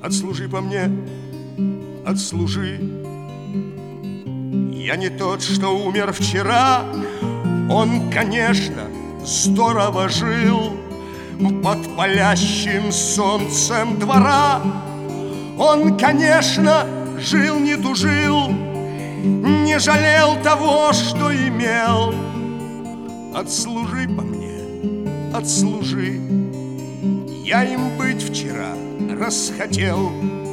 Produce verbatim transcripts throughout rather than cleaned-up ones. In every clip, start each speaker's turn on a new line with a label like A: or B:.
A: Отслужи по мне, отслужи. Я не тот, что умер вчера. Он, конечно, здорово жил под палящим солнцем двора. Он, конечно, жил, не тужил, не жалел того, что имел. Отслужи по мне, отслужи. Я им быть вчера расхотел.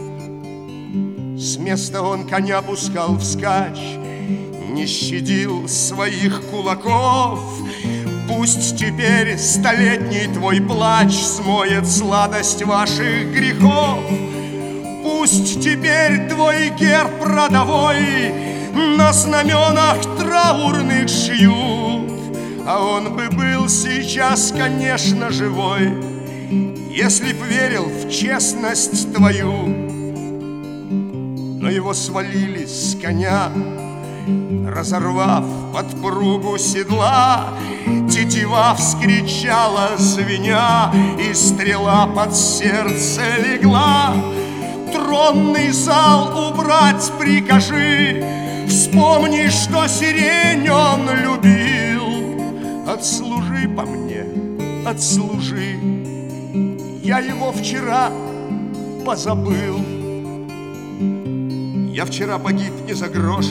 A: С места он коня пускал вскачь, не щадил своих кулаков. Пусть теперь столетний твой плач смоет сладость ваших грехов. Пусть теперь твой герб родовой на знаменах траурных шьют. А он бы был сейчас, конечно, живой, если б верил в честность твою. Но его свалили с коня, разорвав подпругу седла. Тетива вскричала, звеня, и стрела под сердце легла. Тронный зал убрать прикажи, вспомни, что сирень он любил. Отслужи по мне, отслужи. Я его вчера позабыл. Я вчера погиб не за грош,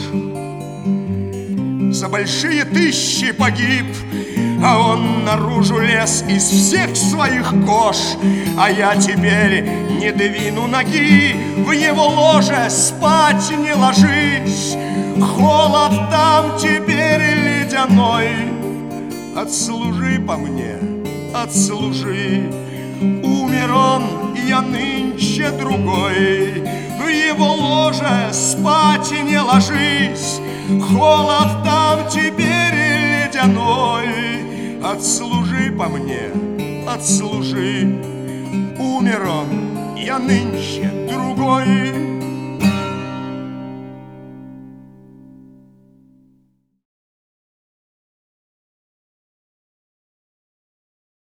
A: за большие тысячи погиб. А он наружу лез из всех своих кож. А я теперь не двину ноги, в его ложе спать не ложись. Холод там теперь ледяной. Отслужи по мне, отслужи. Умер он, я нынче другой. В его ложе спать не ложись. Холод там теперь ледяной. Отслужи по мне, отслужи. Умер он, я нынче другой.